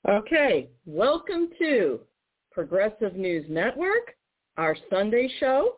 Okay, welcome to Progressive News Network, our Sunday show.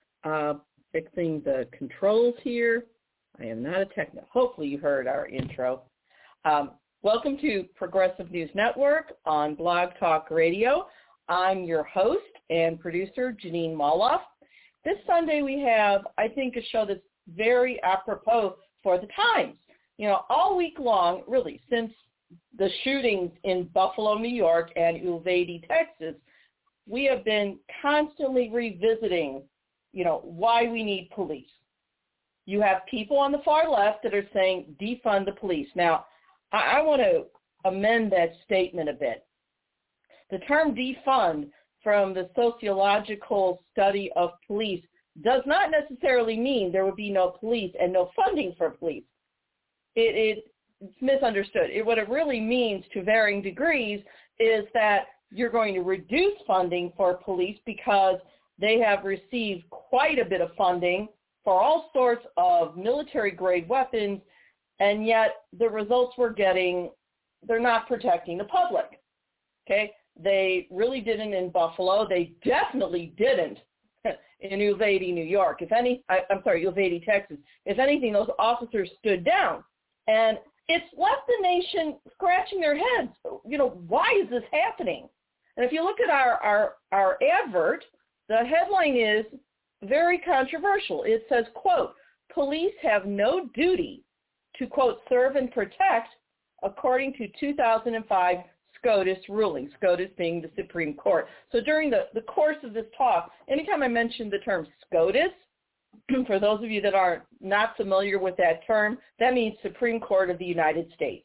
Fixing the controls here. I am not a technician. Hopefully you heard our intro. Welcome to Progressive News Network on Blog Talk Radio. I'm your host and producer, Janine Moloff. This Sunday we have, I think, a show that's very apropos for the times. You know, all week long, really, since the shootings in Buffalo, New York, and Uvalde, Texas, we have been constantly revisiting, why we need police. You have people on the far left that are saying defund the police. Now, I want to amend that statement a bit. The term defund from the sociological study of police does not necessarily mean there would be no police and no funding for police. It's misunderstood. What it really means to varying degrees is that you're going to reduce funding for police because they have received quite a bit of funding for all sorts of military-grade weapons, and yet the results we're getting, they're not protecting the public, okay? They really didn't in Buffalo. They definitely didn't in Uvalde, New York. Uvalde, Texas. If anything, those officers stood down. And it's left the nation scratching their heads. Why is this happening? And if you look at our advert, the headline is very controversial. It says, quote, police have no duty to, quote, serve and protect, according to 2005 SCOTUS ruling, SCOTUS being the Supreme Court. So during the course of this talk, anytime I mention the term SCOTUS, for those of you that are not familiar with that term, that means Supreme Court of the United States.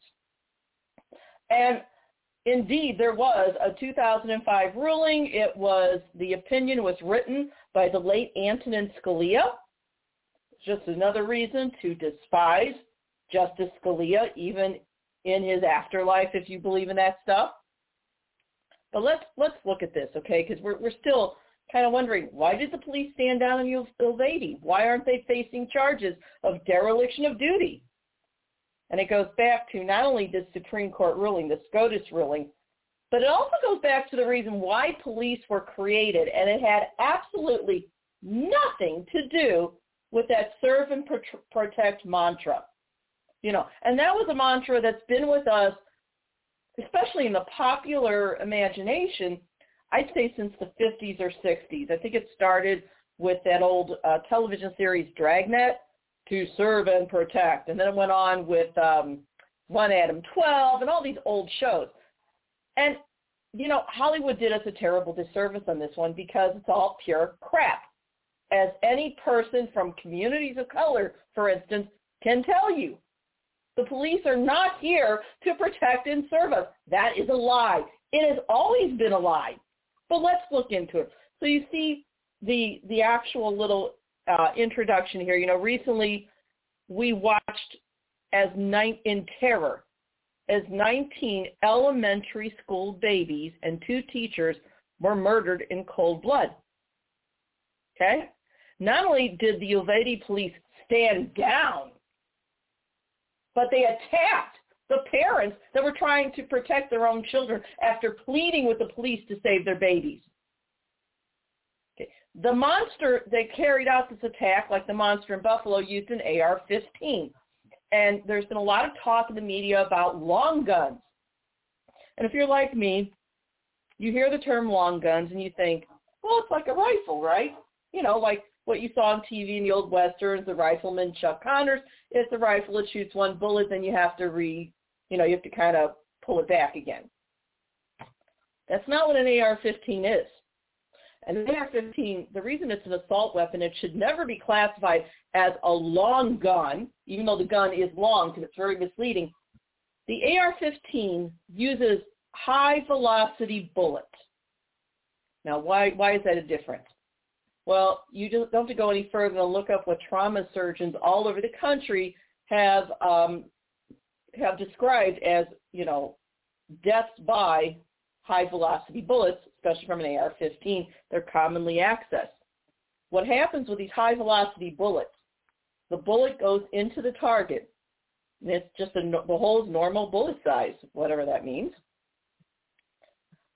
And indeed, there was a 2005 ruling. The opinion was written by the late Antonin Scalia. Just another reason to despise Justice Scalia, even in his afterlife, if you believe in that stuff. But let's look at this, okay? Because we're still kind of wondering, why did the police stand down in Uvalde? Why aren't they facing charges of dereliction of duty? And it goes back to not only the Supreme Court ruling, the SCOTUS ruling, but it also goes back to the reason why police were created, and it had absolutely nothing to do with that serve and protect mantra. And that was a mantra that's been with us, especially in the popular imagination, I'd say since the 50s or 60s. I think it started with that old television series Dragnet, to serve and protect. And then it went on with One Adam 12 and all these old shows. And, Hollywood did us a terrible disservice on this one because it's all pure crap. As any person from communities of color, for instance, can tell you. The police are not here to protect and serve us. That is a lie. It has always been a lie. But let's look into it. So you see the actual little introduction here. Recently we watched in terror as 19 elementary school babies and 2 teachers were murdered in cold blood. Okay? Not only did the Uvalde police stand down, but they attacked the parents that were trying to protect their own children after pleading with the police to save their babies. Okay. The monster that carried out this attack, like the monster in Buffalo, used an AR-15. And there's been a lot of talk in the media about long guns. And if you're like me, you hear the term long guns and you think, well, it's like a rifle, right? Like what you saw on TV in the old westerns, the rifleman Chuck Connors. It's a rifle that shoots one bullet, then you have to you have to kind of pull it back again. That's not what an AR-15 is. An AR-15, the reason it's an assault weapon, it should never be classified as a long gun, even though the gun is long because it's very misleading. The AR-15 uses high-velocity bullets. Now, why is that a difference? Well, you don't have to go any further than look up what trauma surgeons all over the country have described as, deaths by high-velocity bullets, especially from an AR-15. They're commonly accessed. What happens with these high-velocity bullets, the bullet goes into the target, and it's just the hole is normal bullet size, whatever that means.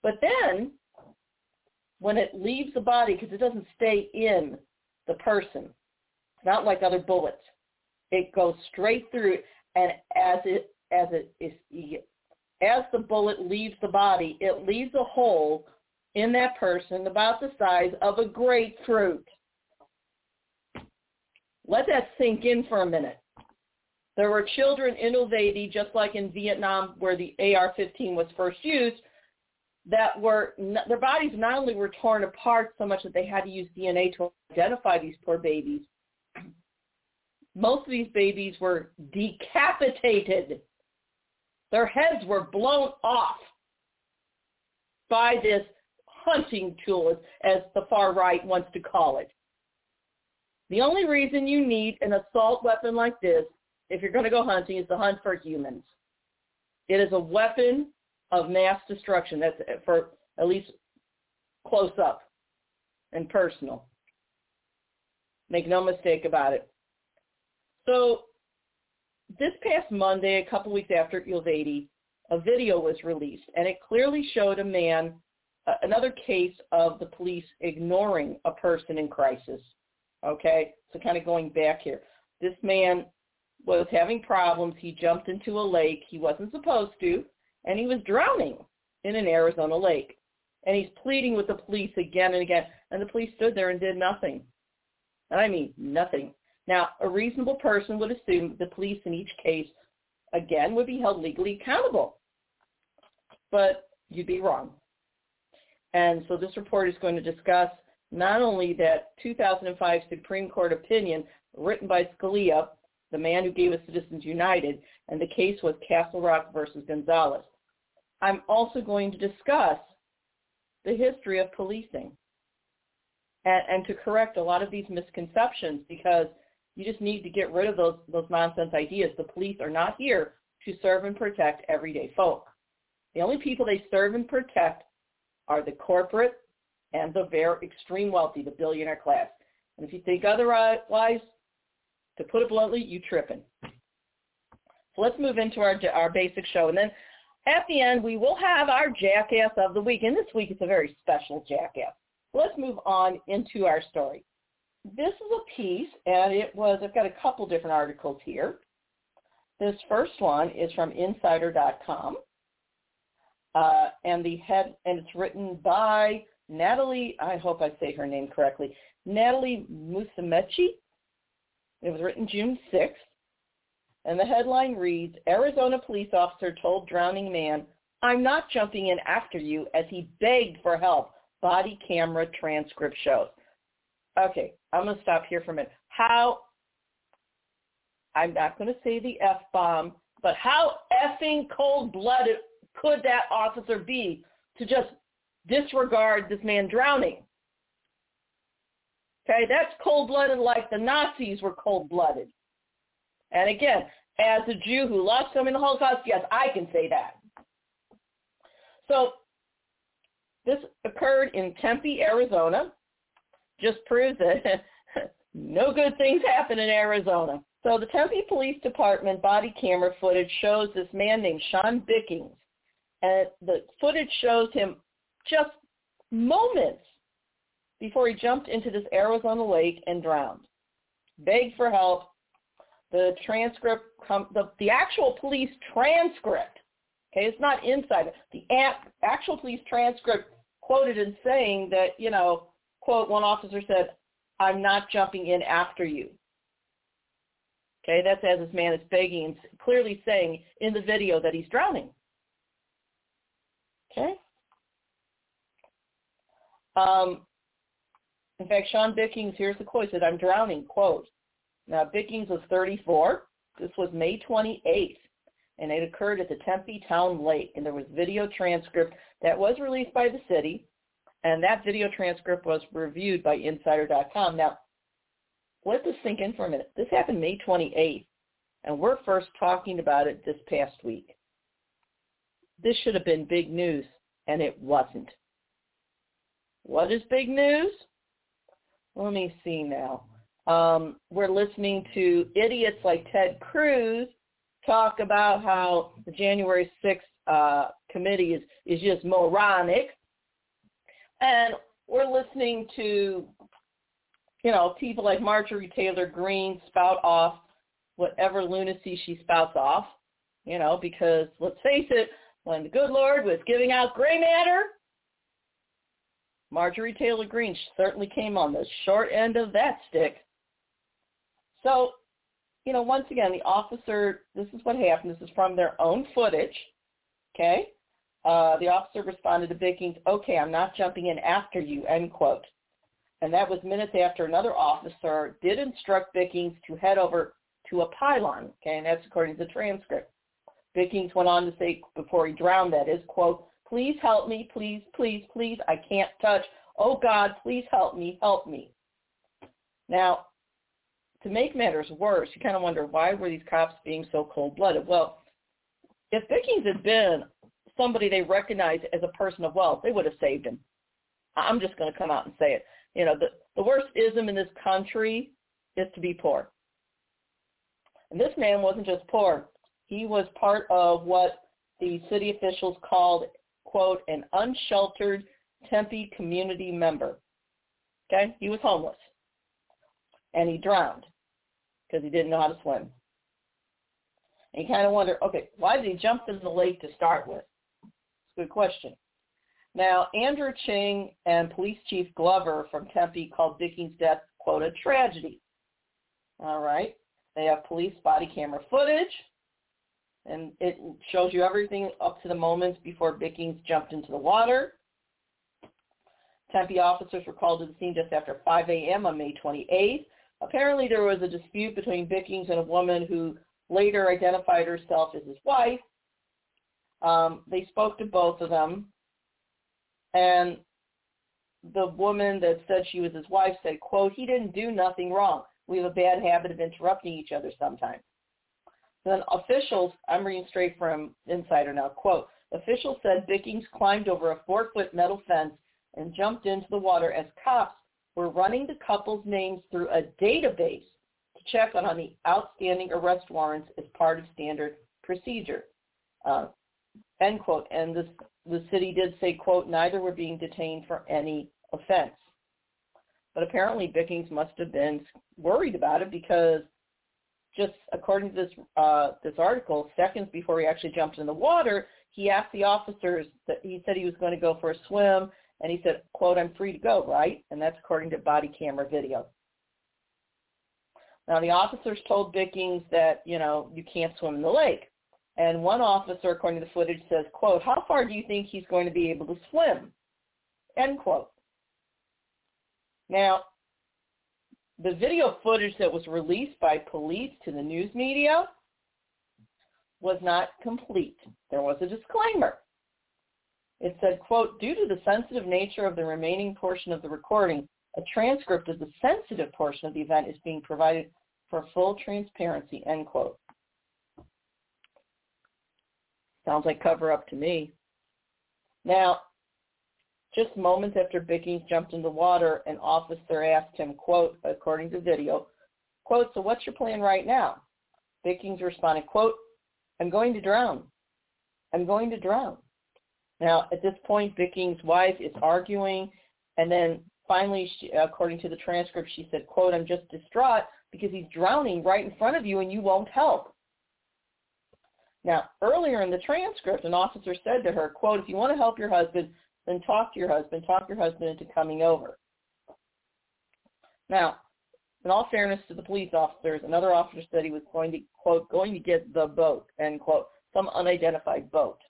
But then when it leaves the body, because it doesn't stay in the person, it's not like other bullets. It goes straight through, and as the bullet leaves the body, it leaves a hole in that person about the size of a grapefruit. Let that sink in for a minute. There were children in Uvalde, just like in Vietnam where the AR-15 was first used, that were, their bodies not only were torn apart so much that they had to use DNA to identify these poor babies, most of these babies were decapitated. Their heads were blown off by this hunting tool, as the far right wants to call it. The only reason you need an assault weapon like this, if you're going to go hunting, is to hunt for humans. It is a weapon of mass destruction. That's for at least close up and personal. Make no mistake about it. So this past Monday, a couple weeks after Uvalde, a video was released, and it clearly showed a man, another case of the police ignoring a person in crisis. Okay, so kind of going back here. This man was having problems. He jumped into a lake he wasn't supposed to, and he was drowning in an Arizona lake. And he's pleading with the police again and again, and the police stood there and did nothing. And I mean nothing. Now, a reasonable person would assume the police in each case, again, would be held legally accountable. But you'd be wrong. And so this report is going to discuss not only that 2005 Supreme Court opinion written by Scalia, the man who gave us Citizens United, and the case was Castle Rock versus Gonzalez. I'm also going to discuss the history of policing and to correct a lot of these misconceptions, because you just need to get rid of those nonsense ideas. The police are not here to serve and protect everyday folk. The only people they serve and protect are the corporate and the very extreme wealthy, the billionaire class. And if you think otherwise, to put it bluntly, you tripping. So let's move into our basic show. And then at the end, we will have our Jackass of the Week. And this week it's a very special Jackass. So let's move on into our story. This is a piece, and I've got a couple different articles here. This first one is from Insider.com. And it's written by Natalie, I hope I say her name correctly, Natalie Musumeci. It was written June 6th. And the headline reads, Arizona police officer told drowning man, I'm not jumping in after you, as he begged for help. Body camera transcript shows. Okay, I'm going to stop here for a minute. I'm not going to say the F-bomb, but how effing cold-blooded could that officer be to just disregard this man drowning? Okay, that's cold-blooded like the Nazis were cold-blooded. And again, as a Jew who lost some in the Holocaust, yes, I can say that. So this occurred in Tempe, Arizona. Just proves that no good things happen in Arizona. So the Tempe Police Department body camera footage shows this man named Sean Bickings. And the footage shows him just moments before he jumped into this Arizona lake and drowned. Begged for help. The transcript, the actual police transcript, okay, it's not inside. The actual police transcript quoted in saying that, quote, one officer said, I'm not jumping in after you. Okay, that's as this man is begging and clearly saying in the video that he's drowning. Okay? In fact, Sean Bickings, here's the quote, he said, I'm drowning, quote. Now, Bickings was 34. This was May 28th, and it occurred at the Tempe Town Lake, and there was video transcript that was released by the city, and that video transcript was reviewed by Insider.com. Now, let this sink in for a minute. This happened May 28th, and we're first talking about it this past week. This should have been big news, and it wasn't. What is big news? Let me see now. We're listening to idiots like Ted Cruz talk about how the January 6th committee is just moronic. And we're listening to, people like Marjorie Taylor Greene spout off whatever lunacy she spouts off, because let's face it, when the good Lord was giving out gray matter, Marjorie Taylor Greene certainly came on the short end of that stick. So, once again, the officer, this is what happened. This is from their own footage, okay? The officer responded to Bickings, "Okay, I'm not jumping in after you," end quote. And that was minutes after another officer did instruct Bickings to head over to a pylon, okay, and that's according to the transcript. Bickings went on to say, before he drowned, that is, quote, "Please help me, please, please, please, I can't touch. Oh, God, please help me, help me." Now, to make matters worse, you kind of wonder, why were these cops being so cold-blooded? Well, if Bickings had been somebody they recognized as a person of wealth, they would have saved him. I'm just going to come out and say it. The worst ism in this country is to be poor. And this man wasn't just poor. He was part of what the city officials called, quote, an unsheltered Tempe community member. Okay? He was homeless. And he drowned because he didn't know how to swim. And you kind of wonder, okay, why did he jump in the lake to start with? It's a good question. Now, Andrew Ching and Police Chief Glover from Tempe called Bickings' death, quote, a tragedy. All right. They have police body camera footage, and it shows you everything up to the moments before Bickings jumped into the water. Tempe officers were called to the scene just after 5 a.m. on May 28th. Apparently there was a dispute between Bickings and a woman who later identified herself as his wife. They spoke to both of them, and the woman that said she was his wife said, quote, "He didn't do nothing wrong. We have a bad habit of interrupting each other sometimes." Then officials, I'm reading straight from Insider now, quote, "Officials said Bickings climbed over a 4-foot metal fence and jumped into the water as cops were running the couple's names through a database to check on the outstanding arrest warrants as part of standard procedure," end quote. And the city did say, quote, "Neither were being detained for any offense." But apparently Bickings must have been worried about it, because just according to this article, seconds before he actually jumped in the water, he asked the officers, that he said he was going to go for a swim, and he said, quote, "I'm free to go, right?" And that's according to body camera video. Now, the officers told Bickings that, you can't swim in the lake. And one officer, according to the footage, says, quote, "How far do you think he's going to be able to swim?" End quote. Now, the video footage that was released by police to the news media was not complete. There was a disclaimer. It said, quote, "Due to the sensitive nature of the remaining portion of the recording, a transcript of the sensitive portion of the event is being provided for full transparency," end quote. Sounds like cover-up to me. Now, just moments after Bickings jumped in the water, an officer asked him, quote, according to video, quote, "So what's your plan right now?" Bickings responded, quote, "I'm going to drown. I'm going to drown." Now, at this point, Bickings' wife is arguing, and then finally, according to the transcript, she said, quote, "I'm just distraught because he's drowning right in front of you and you won't help." Now, earlier in the transcript, an officer said to her, quote, "If you want to help your husband, then talk to your husband into coming over." Now, in all fairness to the police officers, another officer said he was going to, quote, "going to get the boat," end quote, some unidentified boat.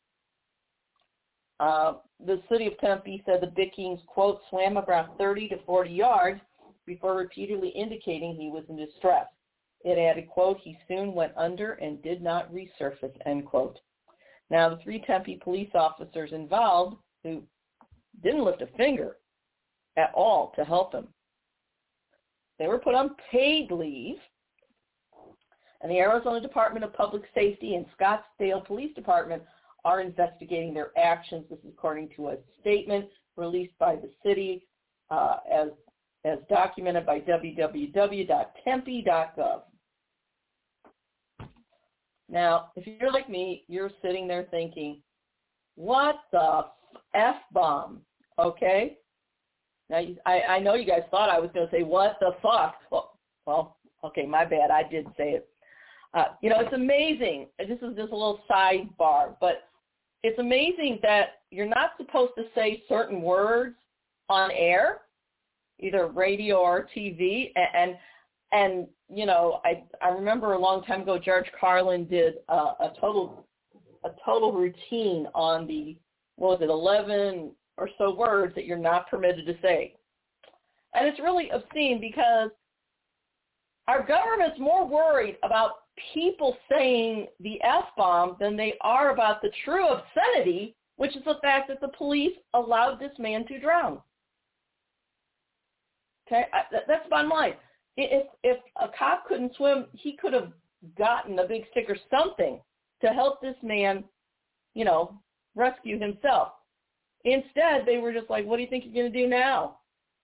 The city of Tempe said that Bickings, quote, "swam around 30 to 40 yards before repeatedly indicating he was in distress." It added, quote, "He soon went under and did not resurface," end quote. Now, the 3 Tempe police officers involved, who didn't lift a finger at all to help him, they were put on paid leave, and the Arizona Department of Public Safety and Scottsdale Police Department are investigating their actions. This is according to a statement released by the city as documented by www.tempe.gov. Now, if you're like me, you're sitting there thinking, what the F-bomb, okay? Now, I know you guys thought I was going to say, what the fuck? Well, okay, my bad. I did say it. It's amazing. This is just a little sidebar, but it's amazing that you're not supposed to say certain words on air, either radio or TV. And I remember a long time ago, George Carlin did a total routine on the, 11 or so words that you're not permitted to say. And it's really obscene because our government's more worried about people saying the F-bomb than they are about the true obscenity, which is the fact that the police allowed this man to drown. Okay, that's the bottom line. If a cop couldn't swim, he could have gotten a big stick or something to help this man, rescue himself. Instead, they were just like, what do you think you're going to do now?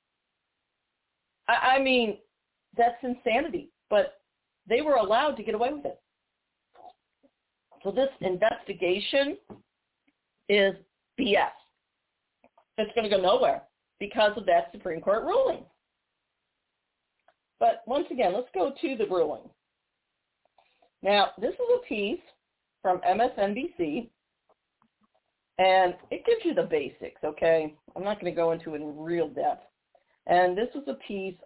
I mean, that's insanity, but they were allowed to get away with it. So this investigation is BS. It's going to go nowhere because of that Supreme Court ruling. But once again, let's go to the ruling. Now, this is a piece from MSNBC, and it gives you the basics, okay? I'm not going to go into it in real depth. And this was a piece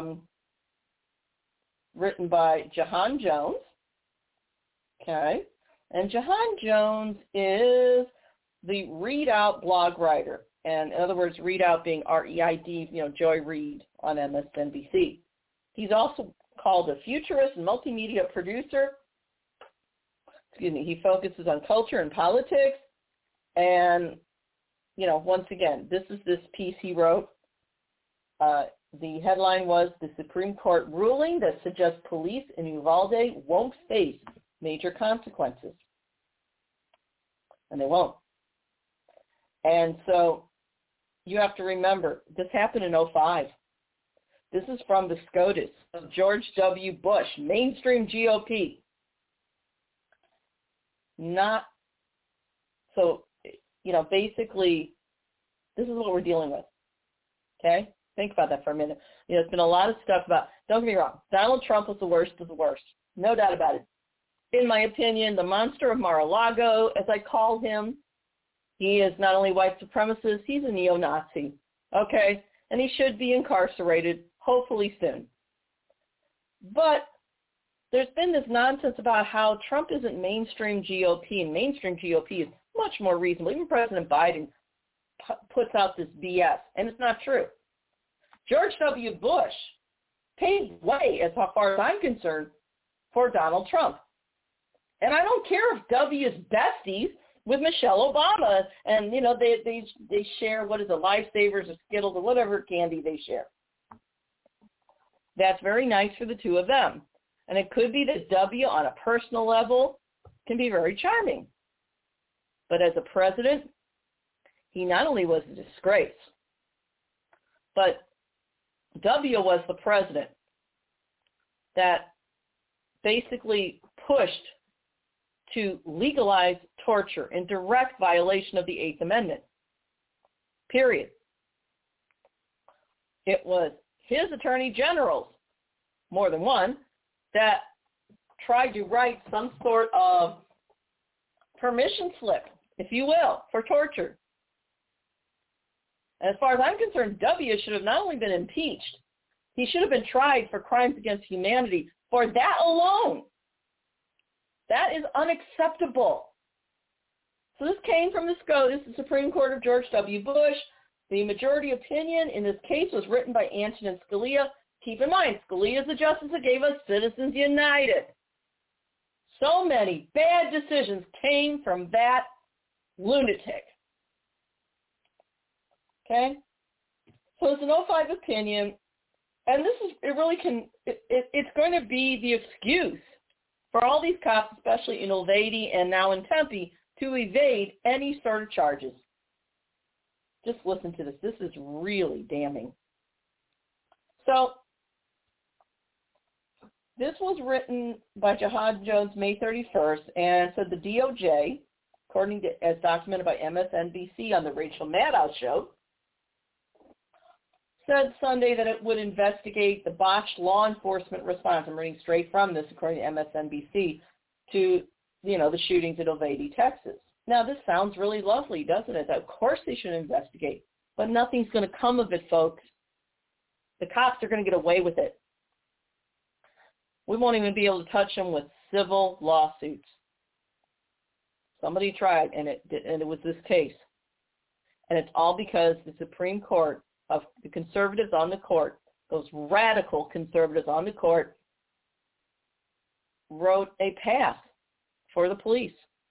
written by Jahan Jones, okay? And Jahan Jones is the Read Out blog writer. And in other words, Read Out being R-E-I-D, Joy Reid on MSNBC. He's also called a futurist and multimedia producer. He focuses on culture and politics. And, once again, this is this piece he wrote. The headline was, "The Supreme Court ruling that suggests police in Uvalde won't face major consequences." And they won't. And so you have to remember, this happened in 2005. This is from the SCOTUS of George W. Bush, mainstream GOP. Basically, this is what we're dealing with, okay? Think about that for a minute. There's been a lot of stuff about, don't get me wrong, Donald Trump was the worst of the worst. No doubt about it. In my opinion, the monster of Mar-a-Lago, as I call him, he is not only white supremacist, he's a neo-Nazi, okay? And he should be incarcerated, hopefully soon. But there's been this nonsense about how Trump isn't mainstream GOP, and mainstream GOP is much more reasonable. Even President Biden puts out this BS, and it's not true. George W. Bush paved way, as far as I'm concerned, for Donald Trump. And I don't care if W is besties with Michelle Obama, and, they share, Lifesavers or Skittles or whatever candy they share. That's very nice for the two of them. And it could be that W, on a personal level, can be very charming. But as a president, he not only was a disgrace, but W was the president that basically pushed to legalize torture in direct violation of the Eighth Amendment. Period. It was his attorney generals, more than one, that tried to write some sort of permission slip, if you will, for torture. And as far as I'm concerned, W should have not only been impeached, he should have been tried for crimes against humanity for that alone. That is unacceptable. So this came from the SCOTUS, the Supreme Court of George W. Bush. The majority opinion in this case was written by Antonin Scalia. Keep in mind, Scalia is the justice that gave us Citizens United. So many bad decisions came from that lunatic. Okay? So it's an 05 opinion, and it's going to be the excuse for all these cops, especially in Uvalde and now in Tempe, to evade any sort of charges. Just listen to this. This is really damning. So this was written by Jahan Jones May 31st, and so the DOJ, according to, as documented by MSNBC on the Rachel Maddow show, said Sunday that it would investigate the botched law enforcement response. I'm reading straight from this, according to MSNBC, to, the shootings at Uvalde, Texas. Now, this sounds really lovely, doesn't it? Of course they should investigate, but nothing's going to come of it, folks. The cops are going to get away with it. We won't even be able to touch them with civil lawsuits. Somebody tried, and it was this case. And it's all because the Supreme Court, of the conservatives on the court, those radical conservatives on the court, wrote a path for the police.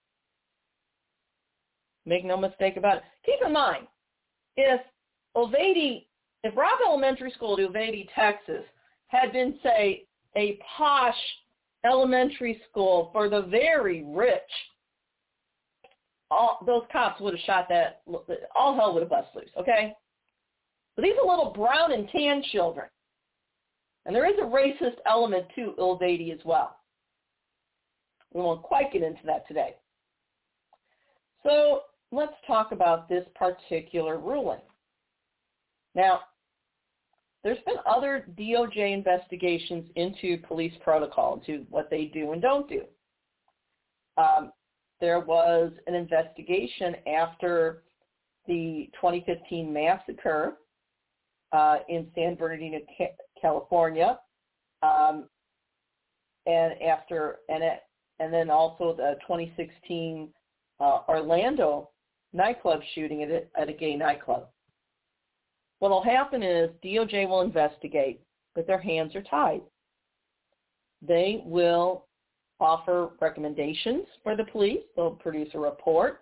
Make no mistake about it. Keep in mind, if Robb Elementary School in Uvalde, Texas, had been, say, a posh elementary school for the very rich, those cops would have shot that. All hell would have bust loose, okay? But these are little brown and tan children. And there is a racist element to Uvalde as well. We won't quite get into that today. So let's talk about this particular ruling. Now, there's been other DOJ investigations into police protocol, into what they do and don't do. There was an investigation after the 2015 massacre in San Bernardino, California, and then also the 2016 Orlando nightclub shooting at a gay nightclub. What will happen is DOJ will investigate, but their hands are tied. They will offer recommendations for the police. They'll produce a report.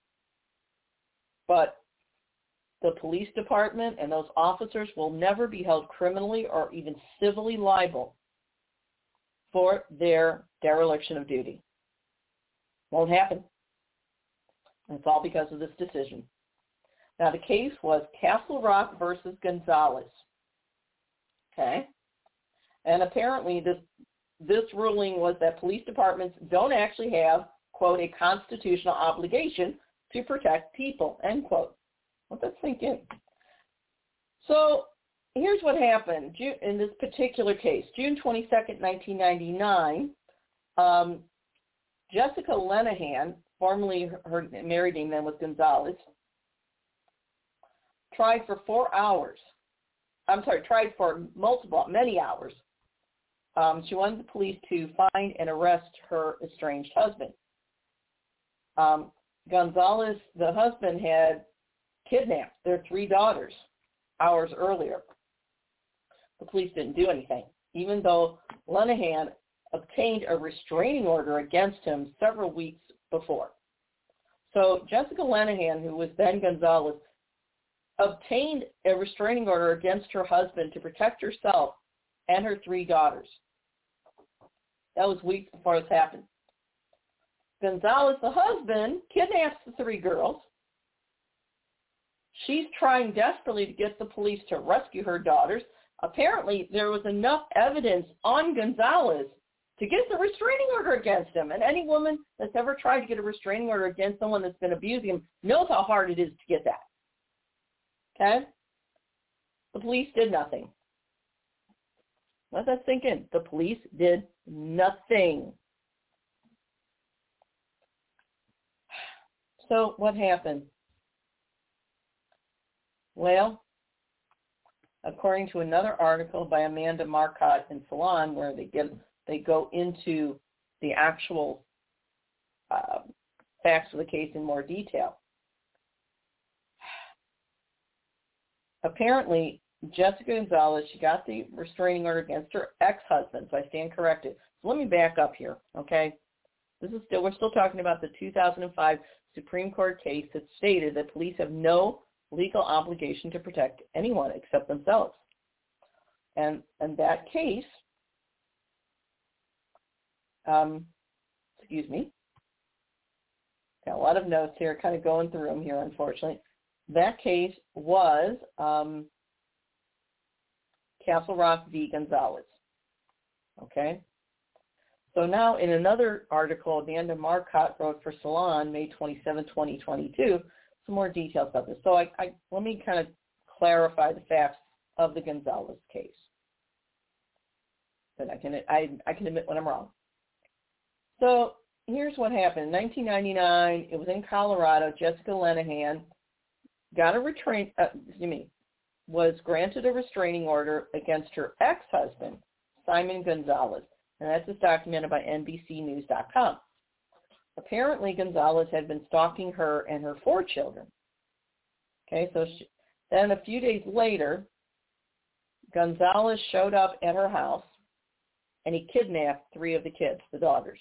But the police department and those officers will never be held criminally or even civilly liable for their dereliction of duty. Won't happen. And it's all because of this decision. Now, the case was Castle Rock versus Gonzalez. Okay? And apparently this ruling was that police departments don't actually have, quote, a constitutional obligation to protect people, end quote. Let that sink in. So here's what happened in this particular case. June 22nd, 1999, Jessica Lenahan, formerly her married name then was Gonzalez, tried for many hours. She wanted the police to find and arrest her estranged husband. Gonzalez, the husband, had kidnapped their 3 daughters hours earlier. The police didn't do anything, even though Lenahan obtained a restraining order against him several weeks before. So Jessica Lenahan, who was then Gonzalez, obtained a restraining order against her husband to protect herself and her 3 daughters. That was weeks before this happened. Gonzalez, the husband, kidnaps the 3 girls. She's trying desperately to get the police to rescue her daughters. Apparently, there was enough evidence on Gonzalez to get the restraining order against him. And any woman that's ever tried to get a restraining order against someone that's been abusing him knows how hard it is to get that. Okay? The police did nothing. Let that sink in. The police did nothing. So what happened? Well, according to another article by Amanda Marcotte in Salon, where they go into the actual facts of the case in more detail. Apparently, Jessica Gonzalez, she got the restraining order against her ex-husband, so I stand corrected. So let me back up here, okay? We're still talking about the 2005 Supreme Court case that stated that police have no legal obligation to protect anyone except themselves. And that case, excuse me, got a lot of notes here, kind of going through them here, unfortunately. That case was Castle Rock v. Gonzalez. Okay? So now in another article, Amanda Marcotte wrote for Salon, May 27, 2022, some more details about this. So let me kind of clarify the facts of the Gonzalez case. But I can admit when I'm wrong. So here's what happened. In 1999, it was in Colorado. Jessica Lenahan was granted a restraining order against her ex-husband, Simon Gonzalez. And that's just documented by NBCnews.com. Apparently, Gonzalez had been stalking her and her 4 children. Okay, so then a few days later, Gonzalez showed up at her house, and he kidnapped 3 of the kids, the daughters.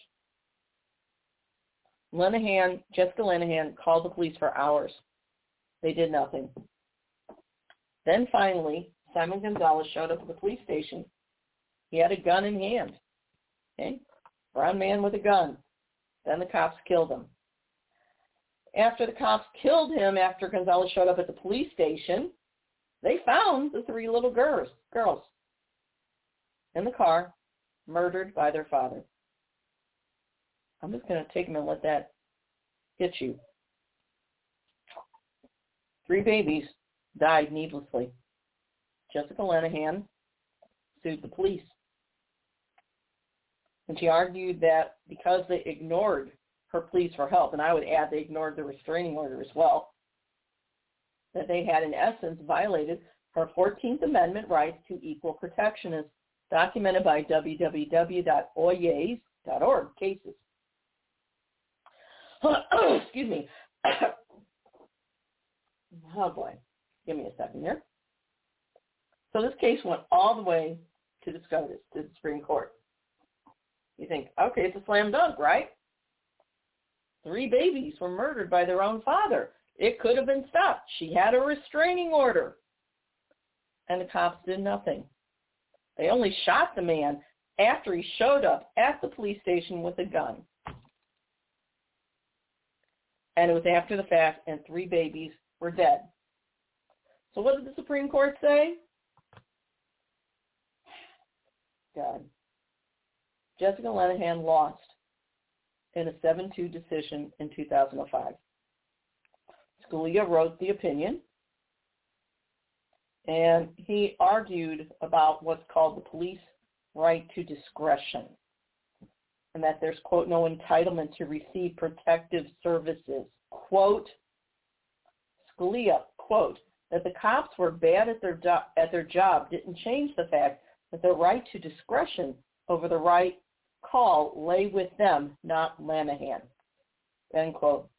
Jessica Lenahan called the police for hours. They did nothing. Then finally, Simon Gonzalez showed up at the police station. He had a gun in hand. Okay, brown man with a gun. Then the cops killed him. After the cops killed him, after Gonzalez showed up at the police station, they found the 3 little girls in the car, murdered by their father. I'm just going to take them and let that hit you. 3 babies died needlessly. Jessica Lenahan sued the police. And she argued that because they ignored her pleas for help, and I would add they ignored the restraining order as well, that they had in essence violated her 14th Amendment rights to equal protection, as documented by www.oyez.org cases. Excuse me. Oh boy. Give me a second here. So this case went all the way to the SCOTUS, to the Supreme Court. You think, okay, it's a slam dunk, right? 3 babies were murdered by their own father. It could have been stopped. She had a restraining order. And the cops did nothing. They only shot the man after he showed up at the police station with a gun. And it was after the fact, and 3 babies were dead. So what did the Supreme Court say? God. Jessica Lenahan lost in a 7-2 decision in 2005. Scalia wrote the opinion, and he argued about what's called the police right to discretion, and that there's, quote, no entitlement to receive protective services. Quote, Scalia, quote, that the cops were bad at their job didn't change the fact that their right to discretion over the right call lay with them, not Lenahan. End quote.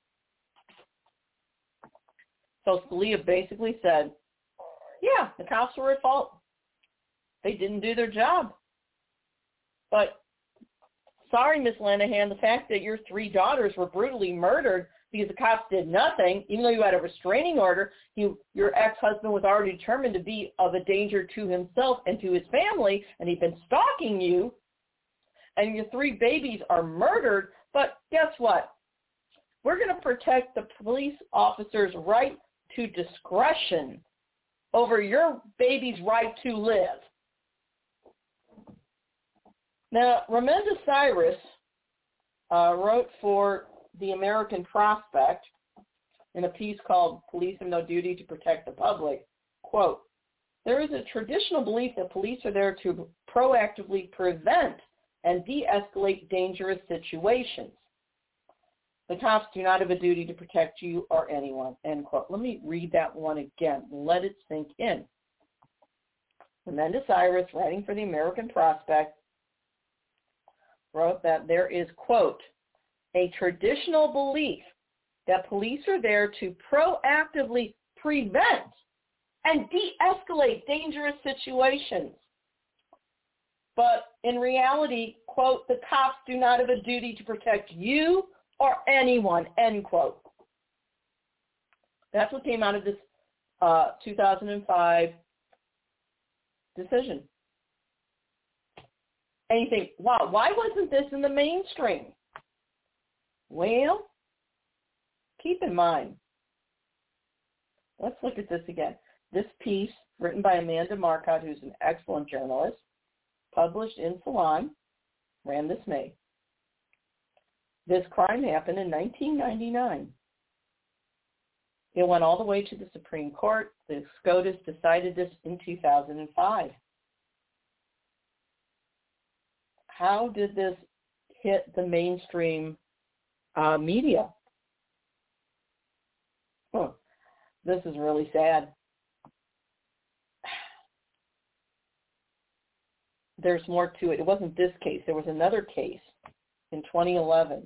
So Scalia basically said, yeah, the cops were at fault. They didn't do their job. But sorry, Miss Lenahan, the fact that your 3 daughters were brutally murdered because the cops did nothing, even though you had a restraining order, your ex-husband was already determined to be of a danger to himself and to his family, and he'd been stalking you, and your 3 babies are murdered. But guess what? We're going to protect the police officer's right to discretion over your baby's right to live. Now, Ramenda Cyrus wrote for the American Prospect in a piece called Police Have No Duty to Protect the Public, quote, there is a traditional belief that police are there to proactively prevent and de-escalate dangerous situations. The cops do not have a duty to protect you or anyone, end quote. Let me read that one again. Let it sink in. Ramenda Cyrus, writing for the American Prospect, wrote that there is, quote, a traditional belief that police are there to proactively prevent and de-escalate dangerous situations. But in reality, quote, the cops do not have a duty to protect you or anyone, end quote. That's what came out of this 2005 decision. And you think, wow, why wasn't this in the mainstream? Well, keep in mind, let's look at this again. This piece, written by Amanda Marcotte, who's an excellent journalist, published in Salon, ran this May. This crime happened in 1999. It went all the way to the Supreme Court. The SCOTUS decided this in 2005. How did this hit the mainstream media? This is really sad. There's more to it. It wasn't this case. There was another case in 2011.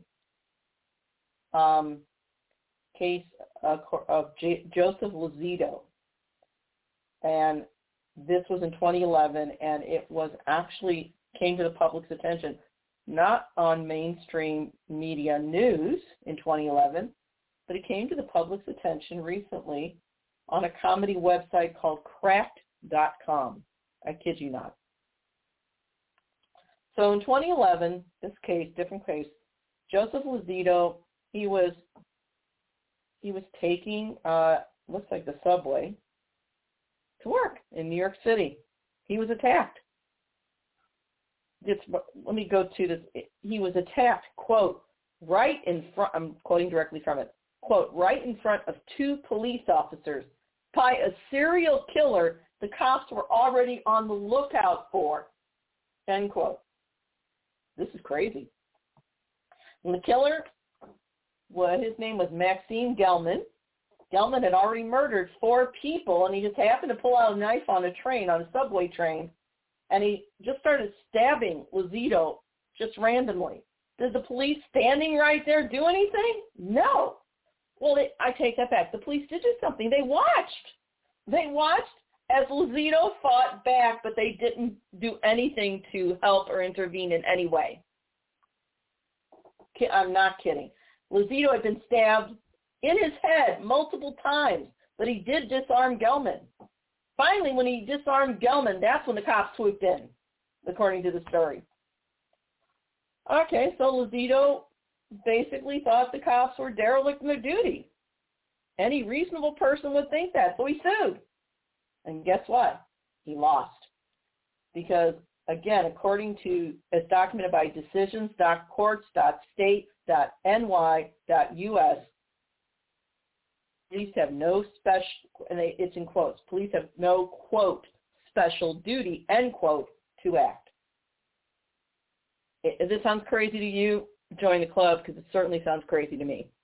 Case of Joseph Lozito. And this was in 2011, and it was actually came to the public's attention, not on mainstream media news in 2011, but it came to the public's attention recently on a comedy website called Cracked.com. I kid you not. So in 2011, this case, different case, Joseph Lozito, he was taking, looks like the subway, to work in New York City. He was attacked. Let me go to this. He was attacked, quote, right in front, I'm quoting directly from it, quote, right in front of two police officers by a serial killer the cops were already on the lookout for, end quote. This is crazy. And the killer, his name was Maxime Gelman. Gelman had already murdered 4 people, and he just happened to pull out a knife on a subway train, and he just started stabbing Lozito just randomly. Did the police standing right there do anything? No. Well, I take that back. The police did do something. They watched. They watched as Lozito fought back, but they didn't do anything to help or intervene in any way. I'm not kidding. Lozito had been stabbed in his head multiple times, but he did disarm Gelman. Finally, when he disarmed Gelman, that's when the cops swooped in, according to the story. Okay, so Lozito basically thought the cops were derelict in their duty. Any reasonable person would think that, so he sued. And guess what? He lost. Because, again, according to, as documented by decisions.courts.state.ny.us, police have no special, and it's in quotes, police have no, quote, special duty, end quote, to act. If this sounds crazy to you, join the club, because it certainly sounds crazy to me.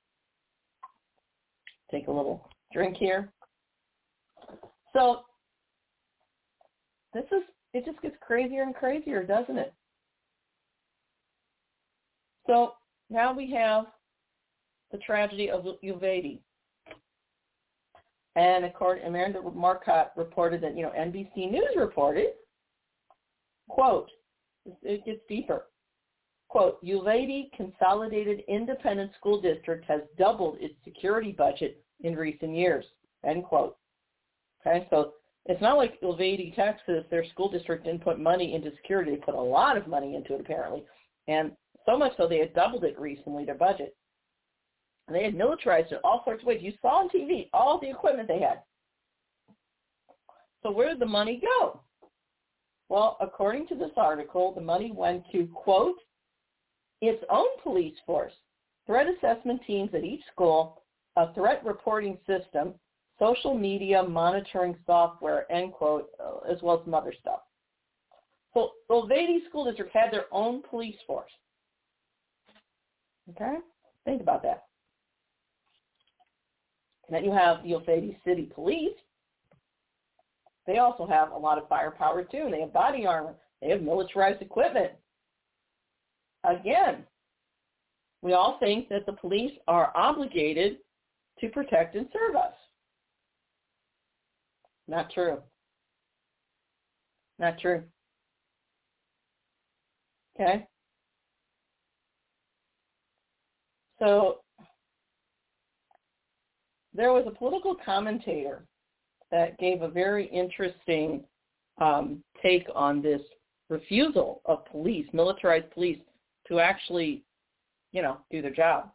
Take a little drink here. So it just gets crazier and crazier, doesn't it? So now we have the tragedy of Uvalde. And Amanda Marcotte reported that, NBC News reported, quote, it gets deeper, quote, Uvalde Consolidated Independent School District has doubled its security budget in recent years, end quote. Okay, so it's not like Uvalde, Texas, their school district didn't put money into security. They put a lot of money into it, apparently. And so much so they had doubled it recently, their budget. And they had militarized it all sorts of ways. You saw on TV all the equipment they had. So where did the money go? Well, according to this article, the money went to, quote, its own police force, threat assessment teams at each school, a threat reporting system, social media monitoring software, end quote, as well as some other stuff. So Uvalde School District had their own police force. Okay? Think about that. And then you have the Uvalde City Police. They also have a lot of firepower, too. They have body armor. They have militarized equipment. Again, we all think that the police are obligated to protect and serve us. Not true. Not true. Okay? So there was a political commentator that gave a very interesting take on this refusal of police, militarized police, to actually, do their job.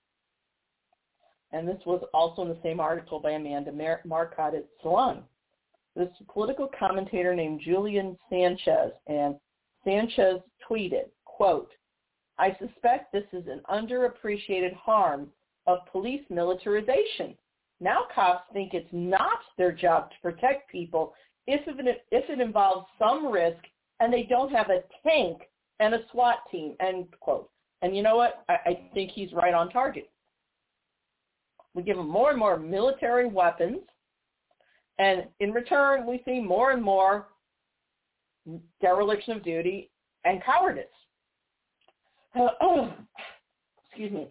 And this was also in the same article by Amanda Marcotte at Salon. This political commentator named Julian Sanchez, and Sanchez tweeted, quote, I suspect this is an underappreciated harm of police militarization. Now cops think it's not their job to protect people if it involves some risk and they don't have a tank and a SWAT team, end quote. And you know what? I think he's right on target. We give them more and more military weapons, and in return, we see more and more dereliction of duty and cowardice. Excuse me.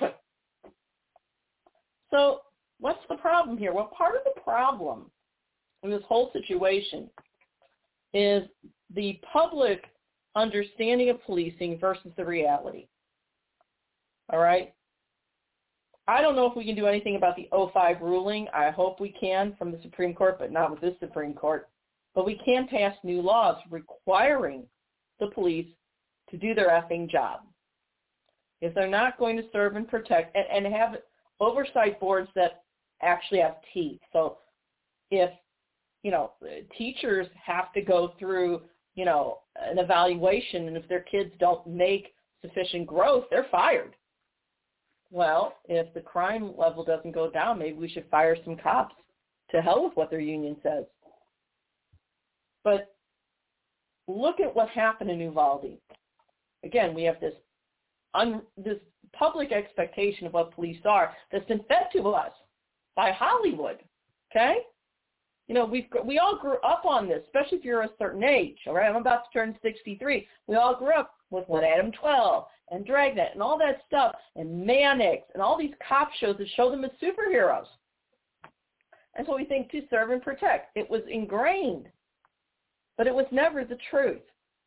So what's the problem here? Well, part of the problem in this whole situation is the public understanding of policing versus the reality. All right? I don't know if we can do anything about the 2005 ruling. I hope we can from the Supreme Court, but not with this Supreme Court. But we can pass new laws requiring the police to do their effing job. If they're not going to serve and protect and have oversight boards that actually have teeth. So if, teachers have to go through, an evaluation, and if their kids don't make sufficient growth, they're fired. Well, if the crime level doesn't go down, maybe we should fire some cops. To hell with what their union says. But look at what happened in Uvalde. Again, we have this public expectation of what police are that's been fed to us by Hollywood, okay? We all grew up on this, especially if you're a certain age, all right? I'm about to turn 63. We all grew up with Adam 12 and Dragnet and all that stuff and Mannix and all these cop shows that show them as superheroes. And so we think to serve and protect. It was ingrained, but it was never the truth.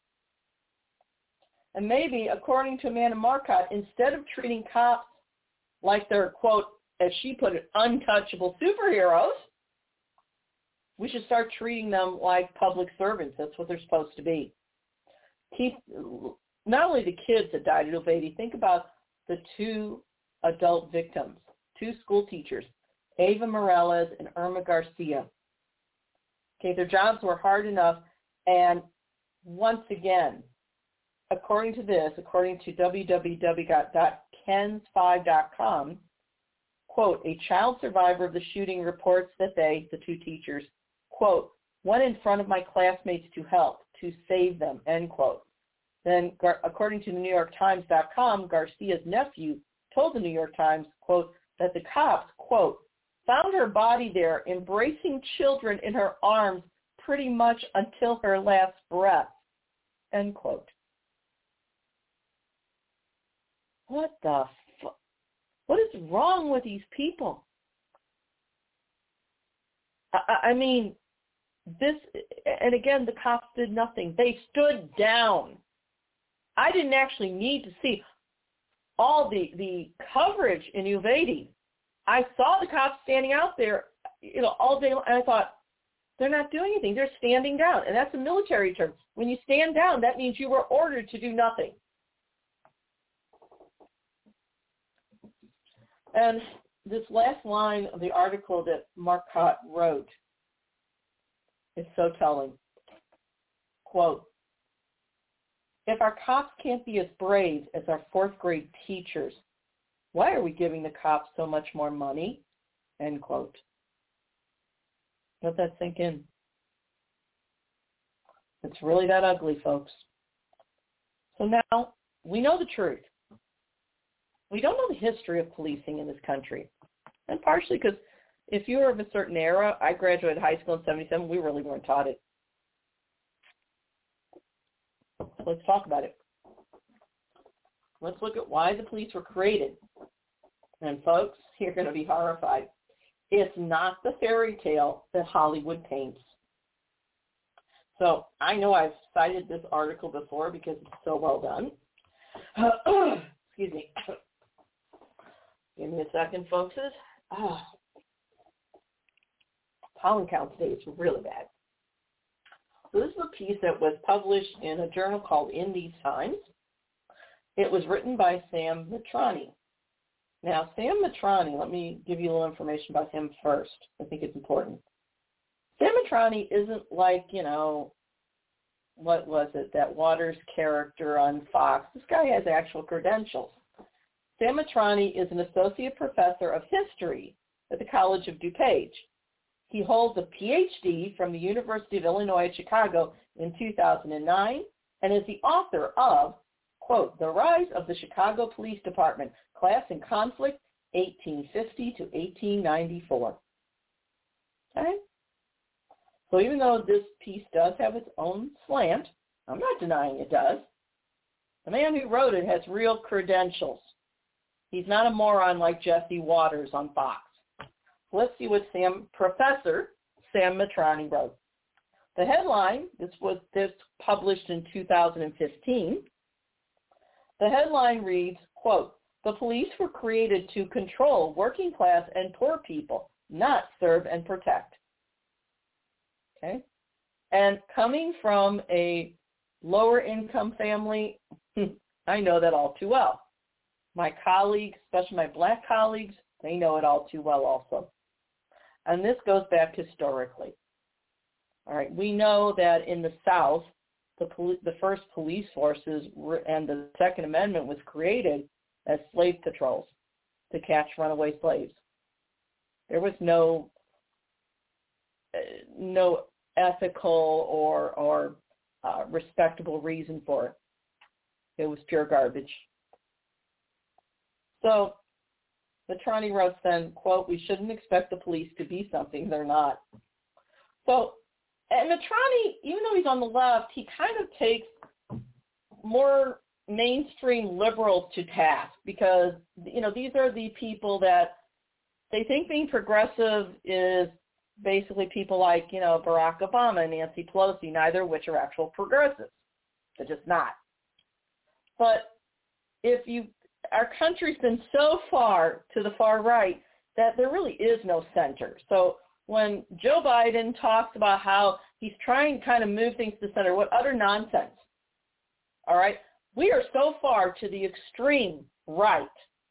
And maybe, according to Amanda Marcotte, instead of treating cops like they're, quote, as she put it, untouchable superheroes, we should start treating them like public servants. That's what they're supposed to be. Not only the kids that died at Uvalde, think about the two adult victims, two school teachers, Ava Morales and Irma Garcia. Okay, their jobs were hard enough, and once again, according to www.kens5.com, quote, a child survivor of the shooting reports that they, the two teachers, quote, went in front of my classmates to help, to save them, end quote. Then, according to the NewYorkTimes.com, Garcia's nephew told the New York Times, quote, that the cops, quote, found her body there, embracing children in her arms pretty much until her last breath, end quote. What the fuck? What is wrong with these people? I mean, this, and again, the cops did nothing. They stood down. I didn't actually need to see all the coverage in Uvalde. I saw the cops standing out there, all day long, and I thought, they're not doing anything. They're standing down, and that's a military term. When you stand down, that means you were ordered to do nothing. And this last line of the article that Marcotte wrote is so telling. Quote, if our cops can't be as brave as our fourth grade teachers, why are we giving the cops so much more money? End quote. Let that sink in. It's really that ugly, folks. So now we know the truth. We don't know the history of policing in this country. And partially because if you were of a certain era, I graduated high school in 77, we really weren't taught it. Let's talk about it. Let's look at why the police were created. And folks, you're going to be horrified. It's not the fairy tale that Hollywood paints. So I know I've cited this article before because it's so well done. Excuse me. Give me a second, folks. Pollen count today is really bad. So this is a piece that was published in a journal called In These Times. It was written by Sam Mitrani. Now, Sam Mitrani, let me give you a little information about him first. I think it's important. Sam Mitrani isn't like, what was it, that Waters character on Fox. This guy has actual credentials. Sam Mitrani is an associate professor of history at the College of DuPage. He holds a PhD from the University of Illinois at Chicago in 2009 and is the author of, quote, The Rise of the Chicago Police Department, Class and Conflict, 1850 to 1894. Okay? So even though this piece does have its own slant, I'm not denying it does, the man who wrote it has real credentials. He's not a moron like Jesse Waters on Fox. Let's see what Professor Sam Mitrani wrote. The headline, this published in 2015. The headline reads, quote, the police were created to control working class and poor people, not serve and protect. Okay? And coming from a lower income family, I know that all too well. My colleagues, especially my black colleagues, they know it all too well also. And this goes back historically. All right, we know that in the South, the first police forces and the Second Amendment was created as slave patrols to catch runaway slaves. There was no ethical or respectable reason for it. It was pure garbage. So Mitrani wrote then, quote, we shouldn't expect the police to be something they're not. So, and Mitrani, even though he's on the left, he kind of takes more mainstream liberals to task because, you know, these are the people that they think being progressive is basically people like, you know, Barack Obama and Nancy Pelosi, neither of which are actual progressives. They're just not. But our country's been so far to the far right that there really is no center. So when Joe Biden talks about how he's trying to kind of move things to the center, what utter nonsense. All right? We are so far to the extreme right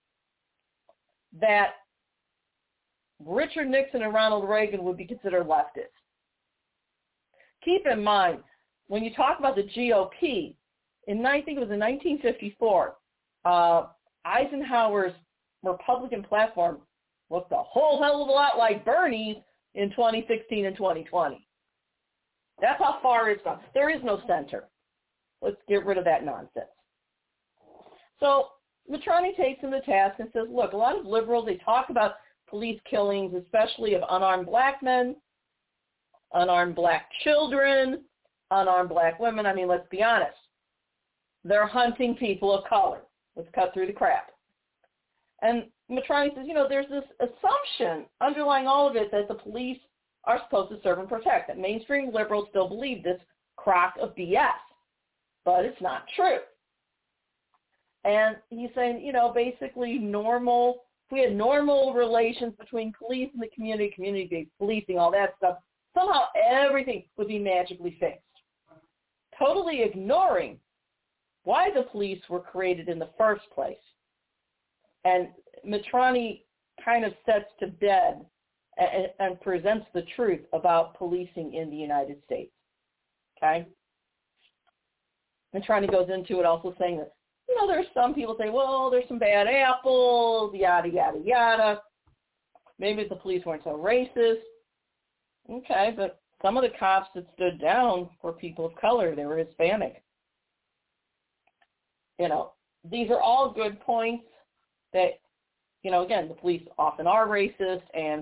that Richard Nixon and Ronald Reagan would be considered leftists. Keep in mind, when you talk about the GOP, I think it was in 1954, Eisenhower's Republican platform looked a whole hell of a lot like Bernie's in 2016 and 2020. That's how far it's gone. There is no center. Let's get rid of that nonsense. So Mitrani takes him to task and says, look, a lot of liberals, they talk about police killings, especially of unarmed black men, unarmed black children, unarmed black women. I mean, let's be honest. They're hunting people of color. Let's cut through the crap. And Mitrani says, you know, there's this assumption underlying all of it that the police are supposed to serve and protect, that mainstream liberals still believe this crock of BS. But it's not true. And he's saying, you know, basically if we had normal relations between police and the community-based policing, all that stuff, somehow everything would be magically fixed. Totally ignoring why the police were created in the first place. And Mitrani kind of sets to bed and presents the truth about policing in the United States. Okay? Mitrani goes into it also saying that, you know, there's some people say, well, there's some bad apples, yada, yada, yada. Maybe the police weren't so racist. Okay, but some of the cops that stood down were people of color. They were Hispanic. You know, these are all good points that, you know, again, the police often are racist, and